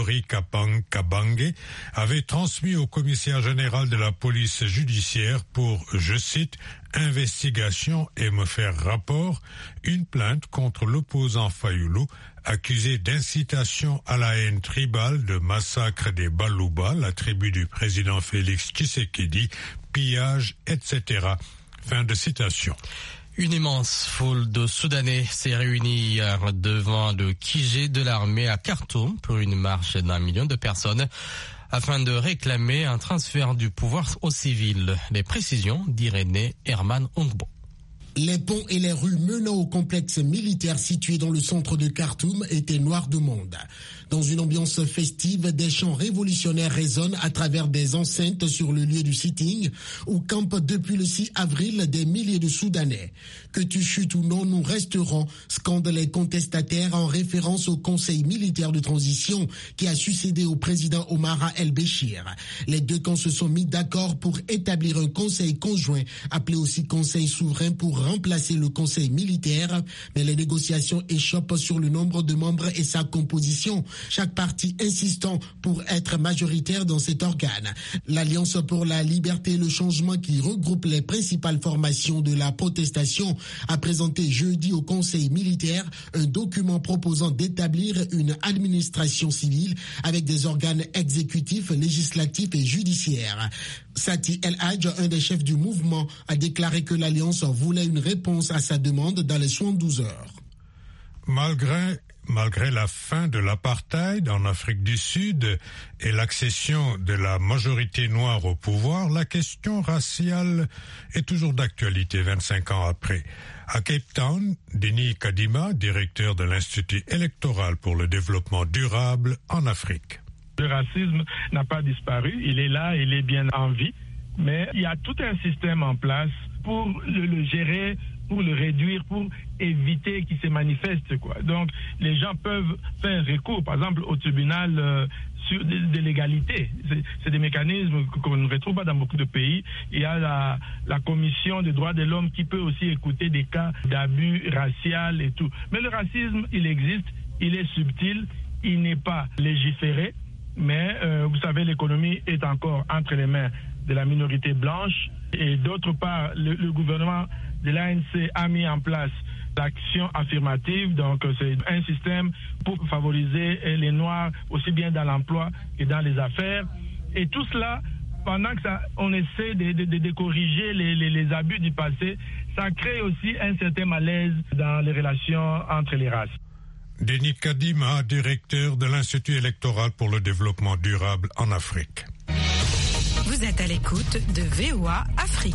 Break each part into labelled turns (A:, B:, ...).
A: Tori Kabange, avait transmis au commissaire général de la police judiciaire pour, je cite, investigation et me faire rapport, une plainte contre l'opposant Fayulu, accusé d'incitation à la haine tribale, de massacre des Baluba, la tribu du président Félix Tshisekedi, pillage, etc. Fin de citation.
B: Une immense foule de Soudanais s'est réunie hier devant le QG de l'armée à Khartoum pour une marche d'1 million de personnes afin de réclamer un transfert du pouvoir aux civils. Les précisions d'Irénée Herman Ongbo.
C: Les ponts et les rues menant au complexe militaire situé dans le centre de Khartoum étaient noirs de monde. Dans une ambiance festive, des chants révolutionnaires résonnent à travers des enceintes sur le lieu du sitting où campent depuis le 6 avril des milliers de Soudanais. Que tu chutes ou non, nous resterons, scandent les contestataires en référence au conseil militaire de transition qui a succédé au président Omar el-Béchir. Les deux camps se sont mis d'accord pour établir un conseil conjoint, appelé aussi conseil souverain, pour remplacer le conseil militaire, mais les négociations échoppent sur le nombre de membres et sa composition, chaque parti insistant pour être majoritaire dans cet organe. L'Alliance pour la liberté et le changement, qui regroupe les principales formations de la protestation, a présenté jeudi au conseil militaire un document proposant d'établir une administration civile avec des organes exécutifs, législatifs et judiciaires. Sati El Hadj, un des chefs du mouvement, a déclaré que l'Alliance voulait une réponse à sa demande dans les 72 heures.
A: Malgré la fin de l'apartheid en Afrique du Sud et l'accession de la majorité noire au pouvoir, la question raciale est toujours d'actualité 25 ans après. À Cape Town, Denis Kadima, directeur de l'Institut électoral pour le développement durable en Afrique.
D: Le racisme n'a pas disparu, il est là, il est bien en vie, mais il y a tout un système en place pour le gérer, pour le réduire, pour éviter qu'il se manifeste, quoi. Donc, les gens peuvent faire recours, par exemple, au tribunal de l'égalité. C'est des mécanismes qu'on ne retrouve pas dans beaucoup de pays. Il y a la commission des droits de l'homme qui peut aussi écouter des cas d'abus racial et tout. Mais le racisme, il existe, il est subtil, il n'est pas légiféré, mais vous savez, l'économie est encore entre les mains de la minorité blanche, et d'autre part, le gouvernement de l'ANC a mis en place l'action affirmative, donc c'est un système pour favoriser les Noirs aussi bien dans l'emploi que dans les affaires, et tout cela, pendant que on essaie de corriger les abus du passé, ça crée aussi un certain malaise dans les relations entre les races.
A: Denis Kadima, directeur de l'Institut électoral pour le développement durable en Afrique.
E: Vous êtes à l'écoute de VOA Afrique.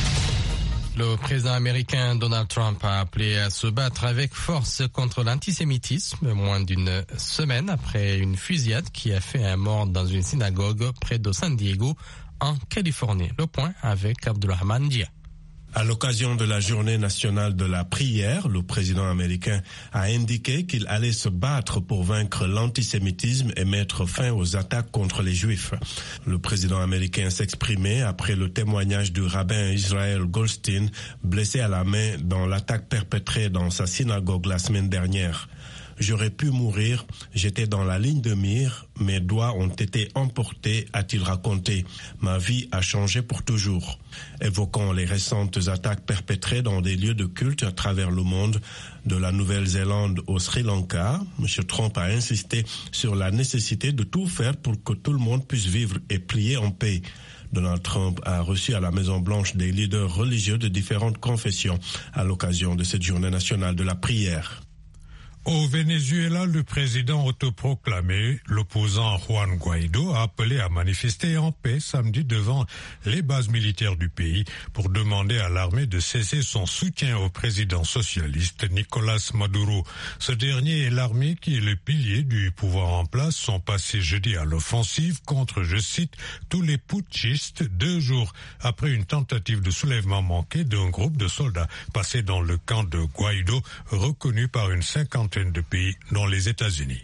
B: Le président américain Donald Trump a appelé à se battre avec force contre l'antisémitisme moins d'une semaine après une fusillade qui a fait un mort dans une synagogue près de San Diego en Californie. Le point avec Abdulrahman Dia.
F: À l'occasion de la journée nationale de la prière, le président américain a indiqué qu'il allait se battre pour vaincre l'antisémitisme et mettre fin aux attaques contre les Juifs. Le président américain s'exprimait après le témoignage du rabbin Israel Goldstein, blessé à la main dans l'attaque perpétrée dans sa synagogue la semaine dernière. J'aurais pu mourir, j'étais dans la ligne de mire, mes doigts ont été emportés, a-t-il raconté. Ma vie a changé pour toujours. Évoquant les récentes attaques perpétrées dans des lieux de culte à travers le monde, de la Nouvelle-Zélande au Sri Lanka, M. Trump a insisté sur la nécessité de tout faire pour que tout le monde puisse vivre et prier en paix. Donald Trump a reçu à la Maison-Blanche des leaders religieux de différentes confessions à l'occasion de cette journée nationale de la prière.
A: Au Venezuela, le président autoproclamé, l'opposant Juan Guaido, a appelé à manifester en paix samedi devant les bases militaires du pays pour demander à l'armée de cesser son soutien au président socialiste Nicolás Maduro. Ce dernier et l'armée, qui est le pilier du pouvoir en place, sont passés jeudi à l'offensive contre, je cite, tous les putschistes 2 jours après une tentative de soulèvement manqué d'un groupe de soldats passés dans le camp de Guaido, reconnu par une 50 de pays, dont les États-Unis.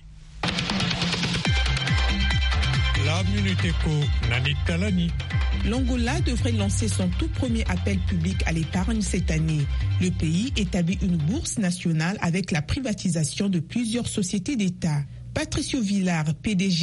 A: La Minute Éco, Nani Talani.
G: L'Angola devrait lancer son tout premier appel public à l'épargne cette année. Le pays établit une bourse nationale avec la privatisation de plusieurs sociétés d'État. Patricio Villar, PDG